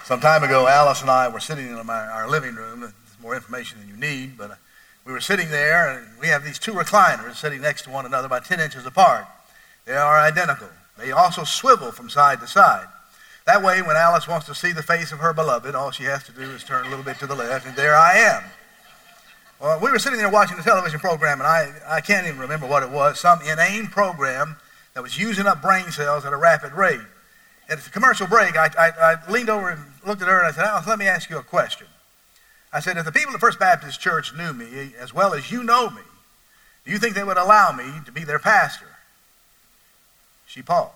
Some time ago, Alice and I were sitting in our living room. There's more information than you need, but we were sitting there, and we have these two recliners sitting next to one another about 10 inches apart. They are identical. They also swivel from side to side. That way, when Alice wants to see the face of her beloved, all she has to do is turn a little bit to the left, and there I am. Well, we were sitting there watching a television program, and I can't even remember what it was, some inane program that was using up brain cells at a rapid rate. At the commercial break, I leaned over and looked at her, and I said, Alice, let me ask you a question. I said, if the people at First Baptist Church knew me as well as you know me, do you think they would allow me to be their pastor? She paused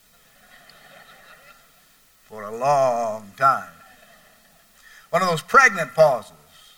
for a long time. One of those pregnant pauses.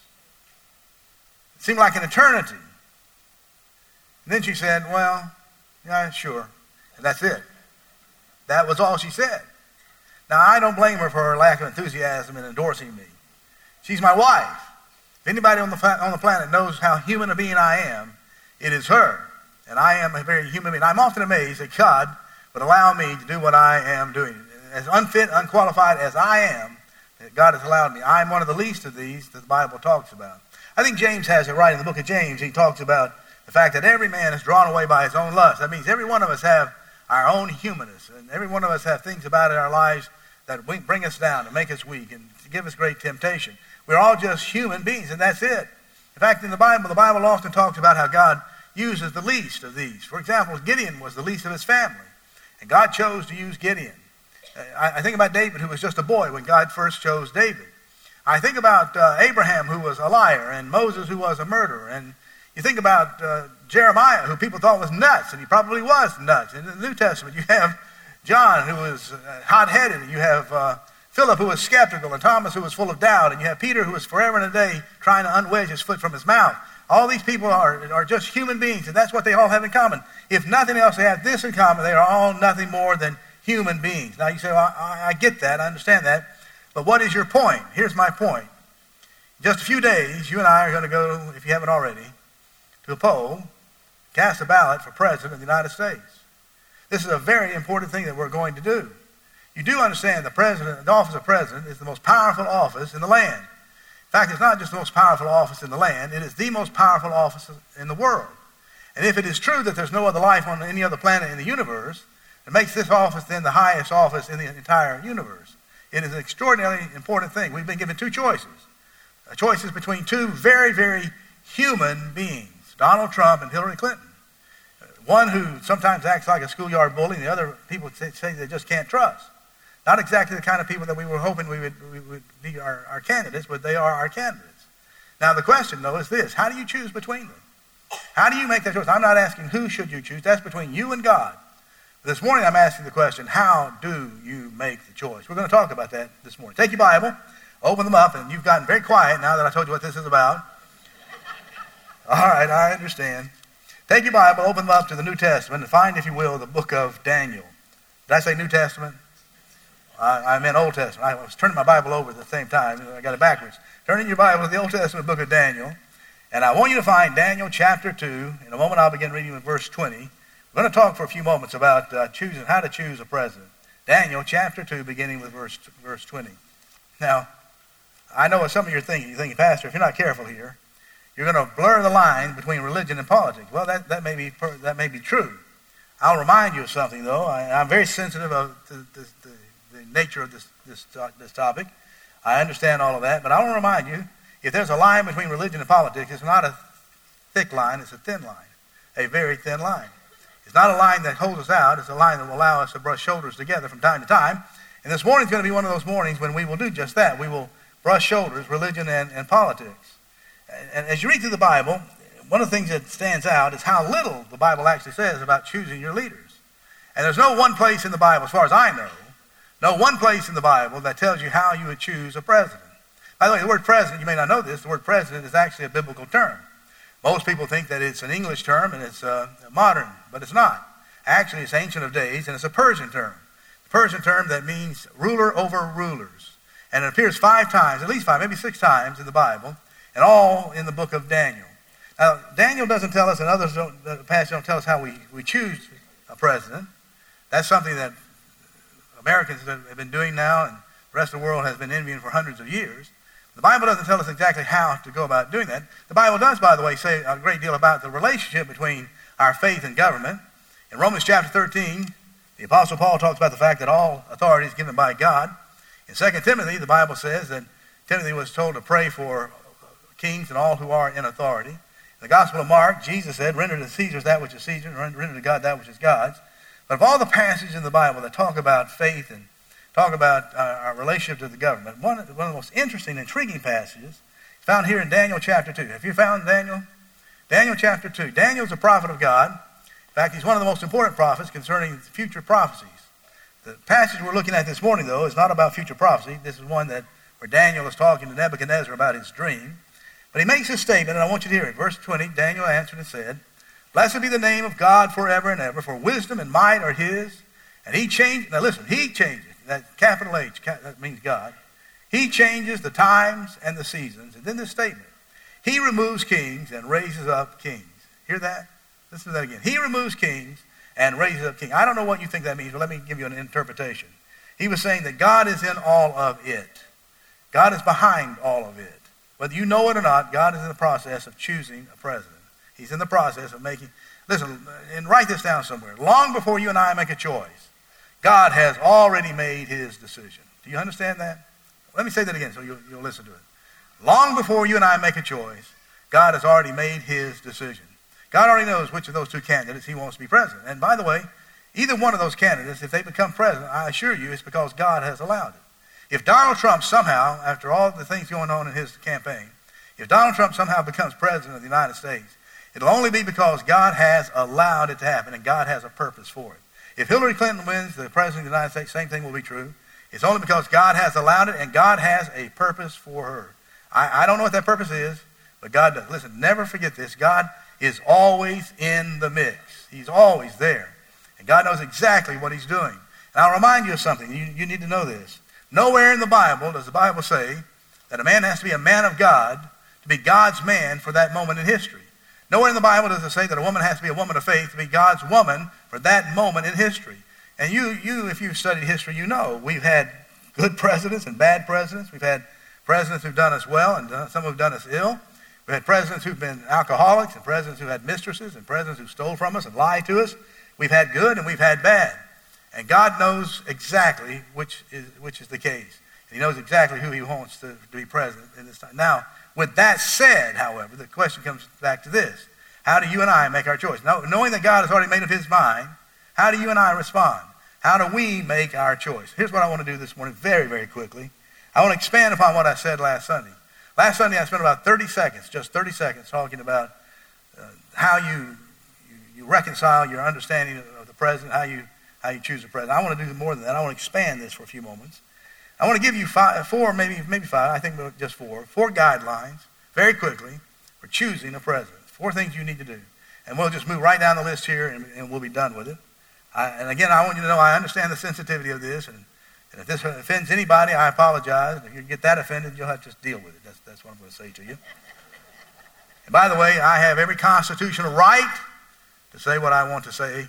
It seemed like an eternity. And then she said, well, yeah, sure. And that's it. That was all she said. Now, I don't blame her for her lack of enthusiasm in endorsing me. She's my wife. If anybody on the planet knows how human a being I am, it is her. And I am a very human being. I'm often amazed that God would allow me to do what I am doing. As unfit, unqualified as I am, that God has allowed me. I'm one of the least of these that the Bible talks about. I think James has it right in the book of James. He talks about the fact that every man is drawn away by his own lust. That means every one of us have our own humanness, and every one of us have things about in our lives that bring us down and make us weak and give us great temptation. We're all just human beings, and that's it. In fact, in the Bible often talks about how God uses the least of these. For example, Gideon was the least of his family, and God chose to use Gideon. I think about David, who was just a boy when God first chose David. I think about Abraham, who was a liar, and Moses, who was a murderer, and you think about Jeremiah, who people thought was nuts, and he probably was nuts. In the New Testament, you have John, who was hot-headed, and you have Philip, who was skeptical, and Thomas, who was full of doubt, and you have Peter, who was forever and a day trying to unwedge his foot from his mouth. All these people are just human beings, and that's what they all have in common. If nothing else, they have this in common. They are all nothing more than human beings. Now, you say, well, I get that, I understand that, but what is your point? Here's my point. In just a few days, you and I are going to go, if you haven't already, to a poll, cast a ballot for President of the United States. This is a very important thing that we're going to do. You do understand the office of President is the most powerful office in the land. In fact, it's not just the most powerful office in the land, it is the most powerful office in the world. And if it is true that there's no other life on any other planet in the universe, it makes this office then the highest office in the entire universe. It is an extraordinarily important thing. We've been given two choices. Choices between two very, very human beings. Donald Trump and Hillary Clinton. One who sometimes acts like a schoolyard bully, and the other people say they just can't trust. Not exactly the kind of people that we were hoping we would be our candidates, but they are our candidates. Now the question, though, is this. How do you choose between them? How do you make that choice? I'm not asking who should you choose. That's between you and God. This morning I'm asking the question, how do you make the choice? We're going to talk about that this morning. Take your Bible, open them up, and you've gotten very quiet now that I told you what this is about. All right, I understand. Take your Bible, open them up to the New Testament, and find, if you will, the book of Daniel. Did I say New Testament? I meant Old Testament. I was turning my Bible over at the same time. I got it backwards. Turn in your Bible to the Old Testament book of Daniel, and I want you to find Daniel chapter 2. In a moment, I'll begin reading with verse 20. We're going to talk for a few moments about how to choose a president. Daniel chapter 2, beginning with verse 20. Now, I know what some of you are thinking. You're thinking, Pastor, if you're not careful here, you're going to blur the line between religion and politics. Well, that may be true. I'll remind you of something, though. I'm very sensitive of the nature of this topic. I understand all of that, but I want to remind you, if there's a line between religion and politics, it's not a thick line, it's a thin line, a very thin line. It's not a line that holds us out, it's a line that will allow us to brush shoulders together from time to time. And this morning's going to be one of those mornings when we will do just that. We will brush shoulders, religion and politics. And as you read through the Bible, one of the things that stands out is how little the Bible actually says about choosing your leaders. And there's no one place in the Bible, as far as I know, no one place in the Bible that tells you how you would choose a president. By the way, the word president, you may not know this, the word president is actually a biblical term. Most people think that it's an English term and it's modern, but it's not. Actually, it's ancient of days, and it's a Persian term. A Persian term that means ruler over rulers. And it appears 5 times, at least 5, maybe 6 times in the Bible, and all in the book of Daniel. Now, Daniel doesn't tell us, and others the passage don't tell us how we choose a president. That's something that Americans have been doing now, and the rest of the world has been envying for hundreds of years. The Bible doesn't tell us exactly how to go about doing that. The Bible does, by the way, say a great deal about the relationship between our faith and government. In Romans chapter 13, the Apostle Paul talks about the fact that all authority is given by God. In 2 Timothy, the Bible says that Timothy was told to pray for kings and all who are in authority. In the Gospel of Mark, Jesus said, render to Caesar that which is Caesar's, and render to God that which is God's. But of all the passages in the Bible that talk about faith and talk about our relationship to the government, one of the most interesting, intriguing passages is found here in Daniel chapter 2. Have you found Daniel? Daniel chapter 2. Daniel's a prophet of God. In fact, he's one of the most important prophets concerning future prophecies. The passage we're looking at this morning, though, is not about future prophecy. This is one where Daniel is talking to Nebuchadnezzar about his dream. But he makes a statement, and I want you to hear it. Verse 20, Daniel answered and said, blessed be the name of God forever and ever, for wisdom and might are his. And he changed, now listen, he changes, that capital H, that means God. He changes the times and the seasons. And then this statement, he removes kings and raises up kings. Hear that? Listen to that again. He removes kings and raises up kings. I don't know what you think that means, but let me give you an interpretation. He was saying that God is in all of it. God is behind all of it. Whether you know it or not, God is in the process of choosing a president. He's in the process of making, listen, and write this down somewhere. Long before you and I make a choice, God has already made his decision. Do you understand that? Let me say that again so you'll listen to it. Long before you and I make a choice, God has already made his decision. God already knows which of those two candidates he wants to be president. And by the way, either one of those candidates, if they become president, I assure you, it's because God has allowed it. If Donald Trump somehow, after all the things going on in his campaign, if Donald Trump somehow becomes president of the United States, it'll only be because God has allowed it to happen and God has a purpose for it. If Hillary Clinton wins the president of the United States, same thing will be true. It's only because God has allowed it and God has a purpose for her. I don't know what that purpose is, but God does. Listen, never forget this. God is always in the mix. He's always there. And God knows exactly what he's doing. And I'll remind you of something. You need to know this. Nowhere in the Bible does the Bible say that a man has to be a man of God to be God's man for that moment in history. Nowhere in the Bible does it say that a woman has to be a woman of faith to be God's woman for that moment in history. And you, if you've studied history, you know we've had good presidents and bad presidents. We've had presidents who've done us well and some who've done us ill. We've had presidents who've been alcoholics and presidents who had mistresses and presidents who stole from us and lied to us. We've had good and we've had bad. And God knows exactly which is the case. And he knows exactly who he wants to be president in this time. Now, with that said, however, the question comes back to this. How do you and I make our choice? Now, knowing that God has already made up his mind, how do you and I respond? How do we make our choice? Here's what I want to do this morning very, very quickly. I want to expand upon what I said last Sunday. Last Sunday, I spent about 30 seconds, just 30 seconds, talking about how you reconcile your understanding of the president, how you choose a president. I want to do more than that. I want to expand this for a few moments. I want to give you four, maybe five, I think just four guidelines, very quickly, for choosing a president. 4 things you need to do. And we'll just move right down the list here, and we'll be done with it. And again, I want you to know I understand the sensitivity of this, and if this offends anybody, I apologize. If you get that offended, you'll have to just deal with it. That's what I'm going to say to you. And by the way, I have every constitutional right to say what I want to say.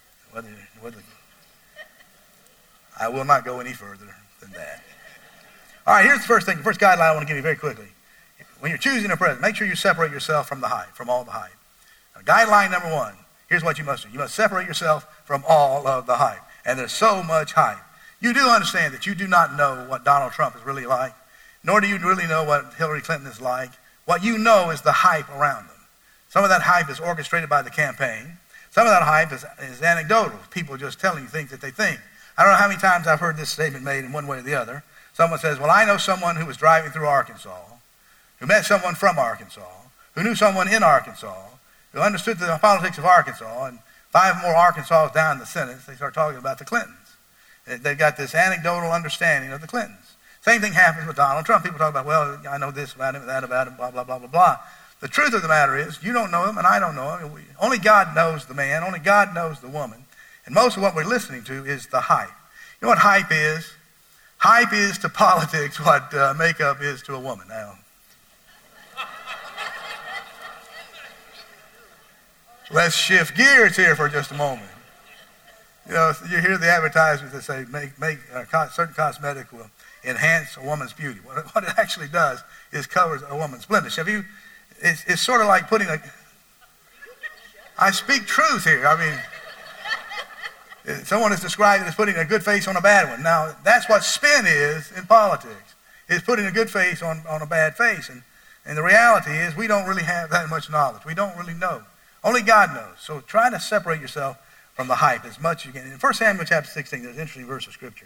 I will not go any further than that. All right, here's the first thing. The first guideline I want to give you very quickly. When you're choosing a president, make sure you separate yourself from the hype, from all the hype. Now, guideline number 1, here's what you must do. You must separate yourself from all of the hype. And there's so much hype. You do understand that you do not know what Donald Trump is really like, nor do you really know what Hillary Clinton is like. What you know is the hype around them. Some of that hype is orchestrated by the campaign. Some of that hype is anecdotal, people just telling you things that they think. I don't know how many times I've heard this statement made in one way or the other. Someone says, well, I know someone who was driving through Arkansas, who met someone from Arkansas, who knew someone in Arkansas, who understood the politics of Arkansas, and 5 more Arkansas down the Senate, they start talking about the Clintons. They've got this anecdotal understanding of the Clintons. Same thing happens with Donald Trump. People talk about, well, I know this about him, that about him, blah, blah, blah, blah, blah. The truth of the matter is, you don't know him and I don't know him. Only God knows the man. Only God knows the woman. And most of what we're listening to is the hype. You know what hype is? Hype is to politics what makeup is to a woman. Now, let's shift gears here for just a moment. You know, you hear the advertisements that say certain cosmetic will enhance a woman's beauty. What it actually does is covers a woman's blemish. It's sort of like putting I speak truth here. I mean, someone has described it as putting a good face on a bad one. Now, that's what spin is in politics. It's putting a good face on a bad face. And the reality is we don't really have that much knowledge. We don't really know. Only God knows. So try to separate yourself from the hype as much as you can. In 1 Samuel chapter 16, there's an interesting verse of Scripture.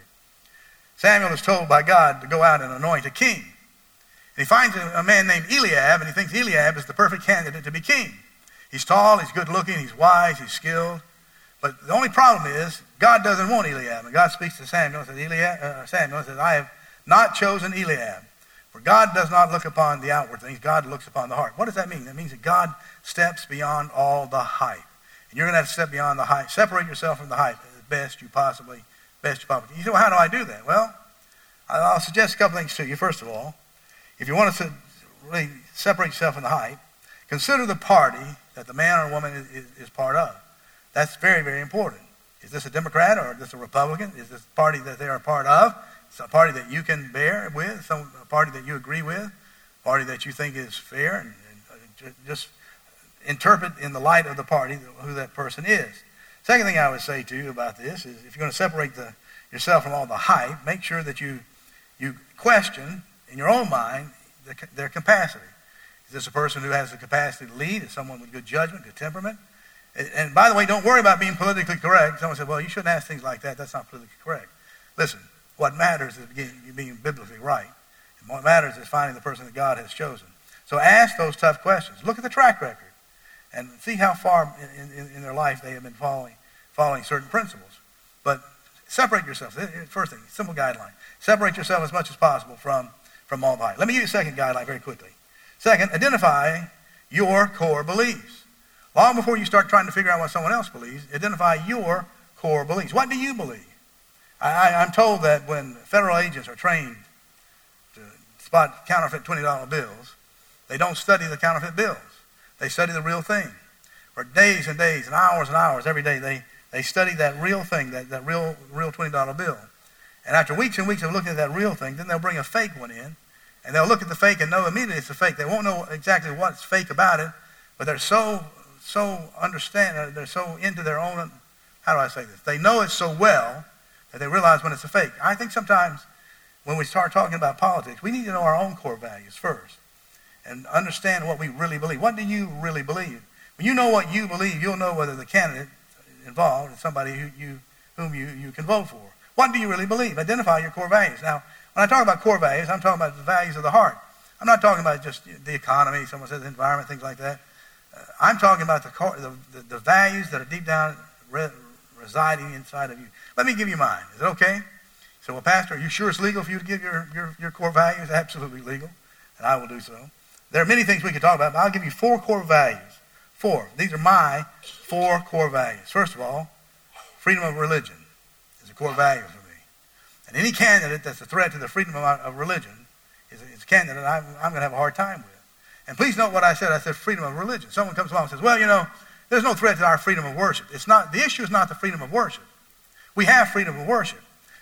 Samuel is told by God to go out and anoint a king. And he finds a man named Eliab, and he thinks Eliab is the perfect candidate to be king. He's tall, he's good looking, he's wise, he's skilled. But the only problem is God doesn't want Eliab. And God speaks to Samuel and says, Samuel says, I have not chosen Eliab. For God does not look upon the outward things. God looks upon the heart. What does that mean? That means that God steps beyond all the hype. And you're going to have to step beyond the hype. Separate yourself from the hype as best you possibly can. You say, well, how do I do that? Well, I'll suggest a couple things to you. First of all, if you want to really separate yourself from the hype, consider the party that the man or woman is part of. That's very, very important. Is this a Democrat or is this a Republican? Is this a party that they are a part of? It's a party that you can bear with, a party that you agree with, a party that you think is fair, and just interpret in the light of the party who that person is. Second thing I would say to you about this is if you're going to separate yourself from all the hype, make sure that you question in your own mind their capacity. Is this a person who has the capacity to lead? Is someone with good judgment, good temperament? And by the way, don't worry about being politically correct. Someone said, well, you shouldn't ask things like that. That's not politically correct. Listen, what matters is you being biblically right. And what matters is finding the person that God has chosen. So ask those tough questions. Look at the track record and see how far in their life they have been following certain principles. But separate yourself. First thing, simple guideline. Separate yourself as much as possible from all the hype. Let me give you a second guideline very quickly. Second, identify your core beliefs. Long before you start trying to figure out what someone else believes, identify your core beliefs. What do you believe? I'm told that when federal agents are trained to spot counterfeit $20 bills, they don't study the counterfeit bills. They study the real thing. For days and days and hours every day, they study that real thing, that real $20 bill. And after weeks and weeks of looking at that real thing, then they'll bring a fake one in, and they'll look at the fake and know immediately it's a fake. They won't know exactly what's fake about it, but they're so they're so into their own, how do I say this? They know it so well that they realize when it's a fake. I think sometimes when we start talking about politics, we need to know our own core values first and understand what we really believe. What do you really believe? When you know what you believe, you'll know whether the candidate involved is somebody whom you can vote for. What do you really believe? Identify your core values. Now, when I talk about core values, I'm talking about the values of the heart. I'm not talking about just the economy, someone says the environment, things like that. I'm talking about the values that are deep down residing inside of you. Let me give you mine. Is it okay? So, well, Pastor, are you sure it's legal for you to give your core values? Absolutely legal, and I will do so. There are many things we could talk about, but I'll give you 4 core values. 4. These are my 4 core values. First of all, freedom of religion is a core value for me. And any candidate that's a threat to the freedom of religion is a candidate I'm going to have a hard time with. And please note what I said. I said freedom of religion. Someone comes along and says, well, there's no threat to our freedom of worship. The issue is not the freedom of worship. We have freedom of worship.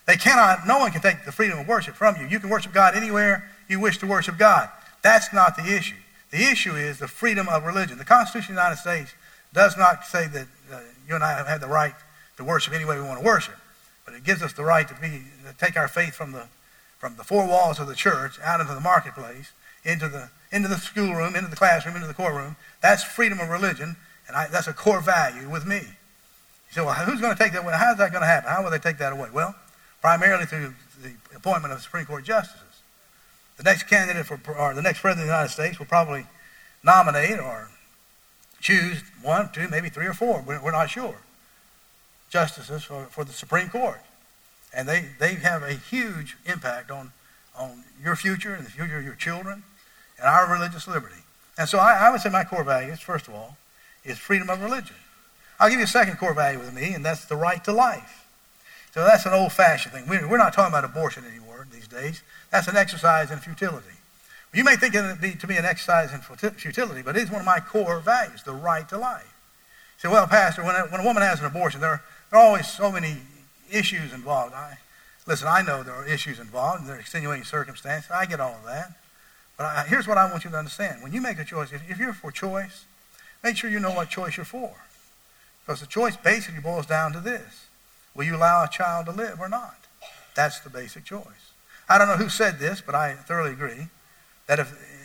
No one can take the freedom of worship from you. You can worship God anywhere you wish to worship God. That's not the issue. The issue is the freedom of religion. The Constitution of the United States does not say that you and I have the right to worship any way we want to worship, but it gives us the right to take our faith from the 4 walls of the church out into the marketplace, into the schoolroom, into the classroom, into the courtroom. That's freedom of religion, and that's a core value with me. You say, well, who's going to take that away? How's that going to happen? How will they take that away? Well, primarily through the appointment of Supreme Court justices. The next candidate or the next president of the United States will probably nominate or choose 1, 2, maybe 3 or 4. We're not sure. Justices for the Supreme Court. And they have a huge impact on your future and the future of your children and our religious liberty. And so I would say my core values, first of all, is freedom of religion. I'll give you a second core value with me, and that's the right to life. So that's an old-fashioned thing. We're not talking about abortion anymore these days. That's an exercise in futility. You may think it to be an exercise in futility, but it is one of my core values, the right to life. You say, well, Pastor, when a woman has an abortion, there there are always so many issues involved. Listen, I know there are issues involved, and there are extenuating circumstances. I get all of that. But here's what I want you to understand. When you make a choice, if you're for choice, make sure you know what choice you're for. Because the choice basically boils down to this. Will you allow a child to live or not? That's the basic choice. I don't know who said this, but I thoroughly agree that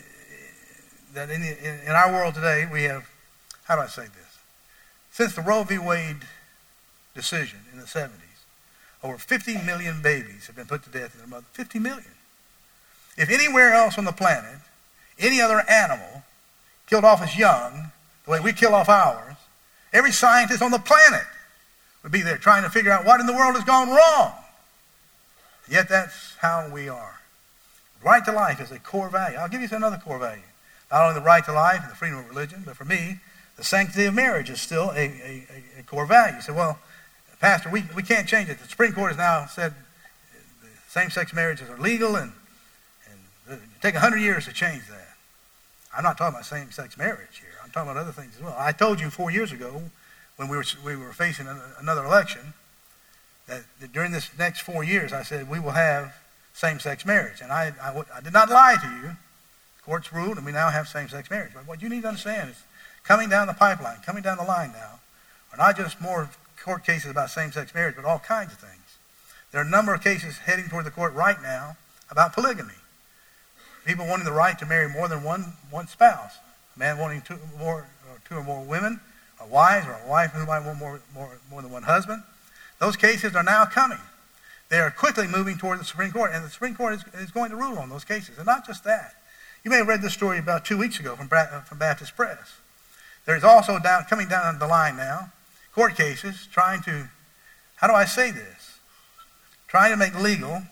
in our world today we have, how do I say this? Since the Roe v. Wade decision in the 70s, over 50 million babies have been put to death in their mother. 50 million. If anywhere else on the planet, any other animal killed off its young, the way we kill off ours, every scientist on the planet would be there trying to figure out what in the world has gone wrong. Yet that's how we are. Right to life is a core value. I'll give you another core value. Not only the right to life and the freedom of religion, but for me, the sanctity of marriage is still a core value. You say, well, Pastor, we can't change it. The Supreme Court has now said same-sex marriages are legal, and it take 100 years to change that. I'm not talking about same-sex marriage here. I'm talking about other things as well. I told you 4 years ago when we were facing another election that during this next 4 years, I said we will have same-sex marriage. And I did not lie to you. The courts ruled, and we now have same-sex marriage. But what you need to understand is coming down the pipeline, coming down the line now, are not just more court cases about same-sex marriage, but all kinds of things. There are a number of cases heading toward the court right now about polygamy. People wanting the right to marry more than one spouse. A man wanting two or more women, or wives, or a wife who might want more than one husband. Those cases are now coming. They are quickly moving toward the Supreme Court, and the Supreme Court is going to rule on those cases. And not just that. You may have read this story about 2 weeks ago from Baptist Press. There's also coming down the line now, court cases trying to, how do I say this? Trying to make legal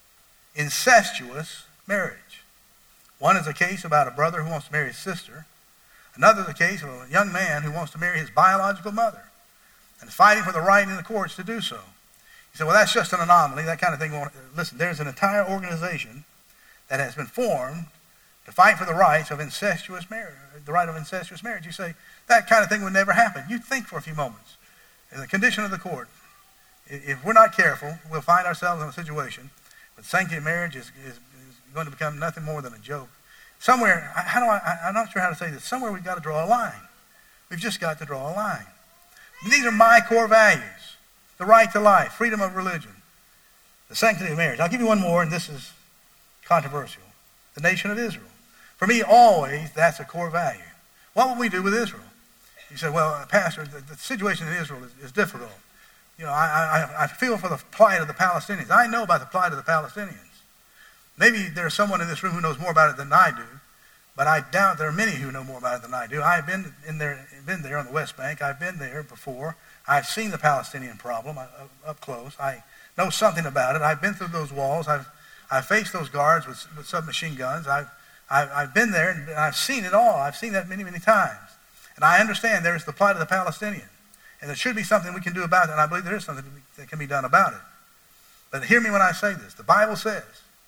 incestuous marriage. One is a case about a brother who wants to marry his sister. Another is a case of a young man who wants to marry his biological mother and is fighting for the right in the courts to do so. You say, well, that's just an anomaly. That kind of thing won't. Listen, there's an entire organization that has been formed to fight for the rights of incestuous marriage, the right of incestuous marriage. You say, that kind of thing would never happen. You think for a few moments. In the condition of the court, if we're not careful, we'll find ourselves in a situation where sanctity of marriage is going to become nothing more than a joke. Somewhere, I'm not sure how to say this. Somewhere we've got to draw a line. We've just got to draw a line. And these are my core values. The right to life, freedom of religion, the sanctity of marriage. I'll give you one more, and this is controversial. The nation of Israel. For me, always, that's a core value. What will we do with Israel? You say, well, Pastor, the situation in Israel is difficult. You know, I feel for the plight of the Palestinians. I know about the plight of the Palestinians. Maybe there's someone in this room who knows more about it than I do, but I doubt there are many who know more about it than I do. I've been there on the West Bank. I've been there before. I've seen the Palestinian problem up close. I know something about it. I've been through those walls. I've faced those guards with submachine guns. I've been there and I've seen it all. I've seen that many, many times. And I understand there's the plight of the Palestinian. And there should be something we can do about it, and I believe there is something that can be done about it. But hear me when I say this. The Bible says,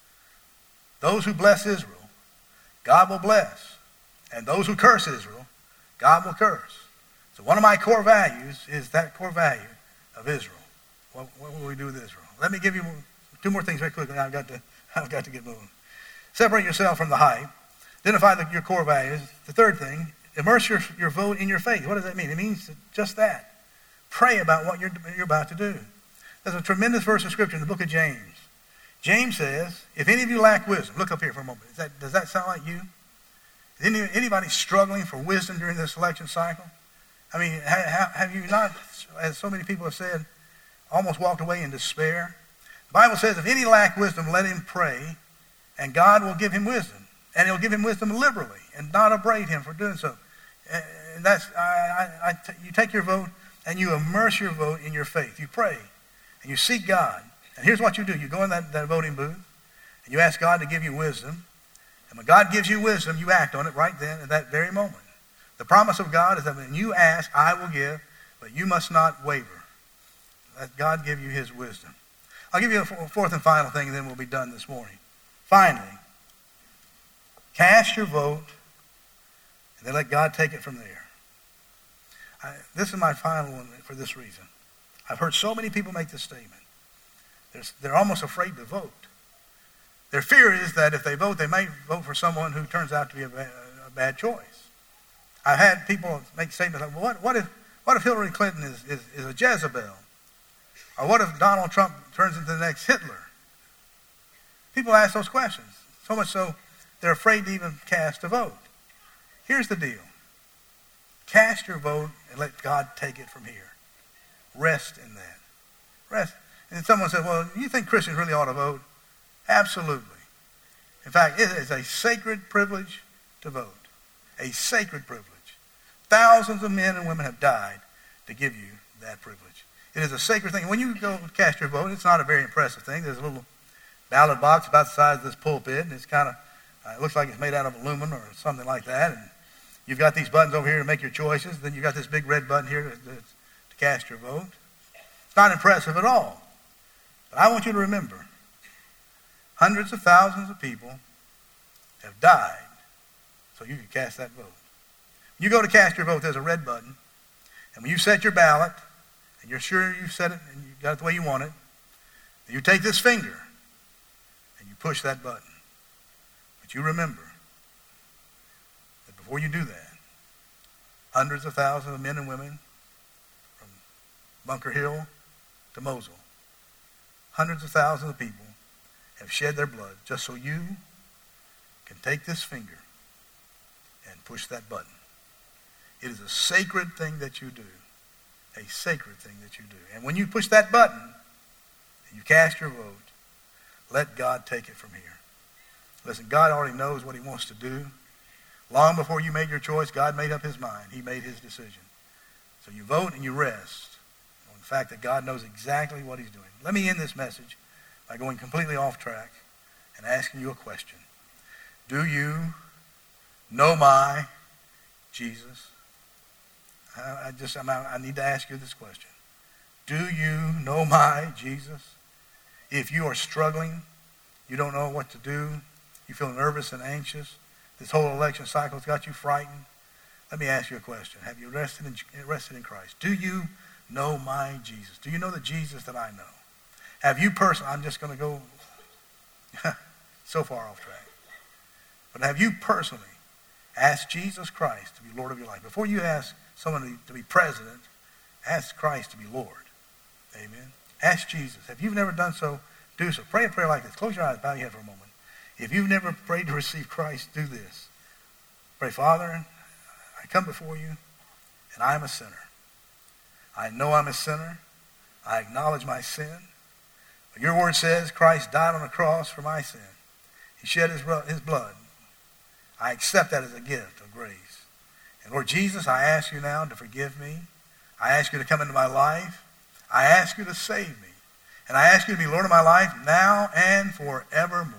those who bless Israel, God will bless. And those who curse Israel, God will curse. So one of my core values is that core value of Israel. What will we do with Israel? Let me give you two more things very quickly. I've got to get moving. Separate yourself from the hype. Identify your core values. The third thing, immerse your vote in your faith. What does that mean? It means just that. Pray about what you're about to do. There's a tremendous verse of Scripture in the book of James. James says, if any of you lack wisdom, look up here for a moment. Does that sound like you? Is anybody struggling for wisdom during this election cycle? I mean, have you not, as so many people have said, almost walked away in despair? The Bible says, if any lack wisdom, let him pray, and God will give him wisdom. And he'll give him wisdom liberally and not upbraid him for doing so. And that's, you take your vote and you immerse your vote in your faith. You pray and you seek God. And here's what you do. You go in that voting booth and you ask God to give you wisdom. And when God gives you wisdom, you act on it right then at that very moment. The promise of God is that when you ask, I will give, but you must not waver. Let God give you his wisdom. I'll give you a fourth and final thing, and then we'll be done this morning. Finally, cast your vote, and then let God take it from there. This is my final one for this reason. I've heard so many people make this statement. They're almost afraid to vote. Their fear is that if they vote, they might vote for someone who turns out to be a bad choice. I've had people make statements like, well, what if Hillary Clinton is a Jezebel? Or what if Donald Trump turns into the next Hitler? People ask those questions, so much so they're afraid to even cast a vote. Here's the deal. Cast your vote and let God take it from here. Rest in that. Rest. And someone says, well, you think Christians really ought to vote? Absolutely. In fact, it is a sacred privilege to vote. A sacred privilege. Thousands of men and women have died to give you that privilege. It is a sacred thing. When you go cast your vote, it's not a very impressive thing. There's a little ballot box about the size of this pulpit, and it's kind of, it looks like it's made out of aluminum or something like that. And you've got these buttons over here to make your choices. Then you've got this big red button here to cast your vote. It's not impressive at all. But I want you to remember, hundreds of thousands of people have died so you can cast that vote. When you go to cast your vote, there's a red button. And when you set your ballot, and you're sure you set it and you got it the way you want it, then you take this finger and you push that button. But you remember that before you do that, hundreds of thousands of men and women from Bunker Hill to Mosul, hundreds of thousands of people have shed their blood just so you can take this finger and push that button. It is a sacred thing that you do. A sacred thing that you do. And when you push that button and you cast your vote, let God take it from here. Listen, God already knows what he wants to do. Long before you made your choice, God made up his mind. He made his decision. So you vote and you rest on the fact that God knows exactly what he's doing. Let me end this message by going completely off track and asking you a question. Do you know my Jesus? I need to ask you this question. Do you know my Jesus? If you are struggling, you don't know what to do, you feel nervous and anxious, this whole election cycle has got you frightened, let me ask you a question. Have you rested in Christ? Do you know my Jesus? Do you know the Jesus that I know? Have you personally, I'm just going to go so far off track, but have you personally asked Jesus Christ to be Lord of your life? Before you ask someone to be president, ask Christ to be Lord. Amen. Ask Jesus. If you've never done so, do so. Pray a prayer like this. Close your eyes, bow your head for a moment. If you've never prayed to receive Christ, do this. Pray, Father, I come before you, and I am a sinner. I know I'm a sinner. I acknowledge my sin. But your word says Christ died on the cross for my sin. He shed his blood. I accept that as a gift of grace. And Lord Jesus, I ask you now to forgive me. I ask you to come into my life. I ask you to save me. And I ask you to be Lord of my life now and forevermore.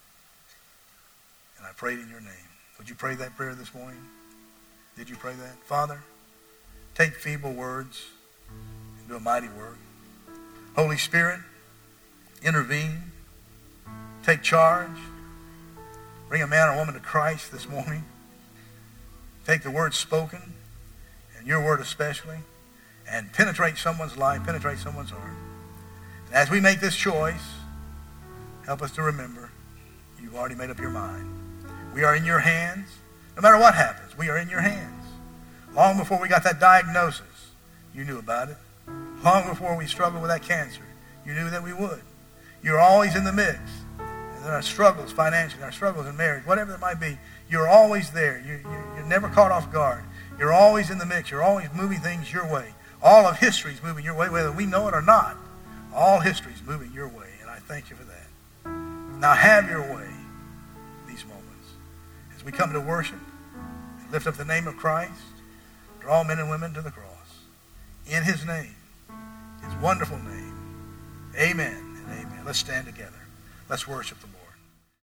And I prayed in your name. Would you pray that prayer this morning? Did you pray that? Father, take feeble words and do a mighty work. Holy Spirit, intervene. Take charge. Bring a man or woman to Christ this morning. Take the word spoken, and your word especially, and penetrate someone's life, penetrate someone's heart. And as we make this choice, help us to remember you've already made up your mind. We are in your hands. No matter what happens, we are in your hands. Long before we got that diagnosis, you knew about it. Long before we struggled with that cancer, you knew that we would. You're always in the mix. And in our struggles financially, our struggles in marriage, whatever it might be, you're always there. You're never caught off guard. You're always in the mix. You're always moving things your way. All of history is moving your way, whether we know it or not. All history is moving your way, and I thank you for that. Now have your way these moments. As we come to worship and lift up the name of Christ, draw men and women to the cross. In his name, his wonderful name. Amen and amen. Let's stand together. Let's worship the Lord.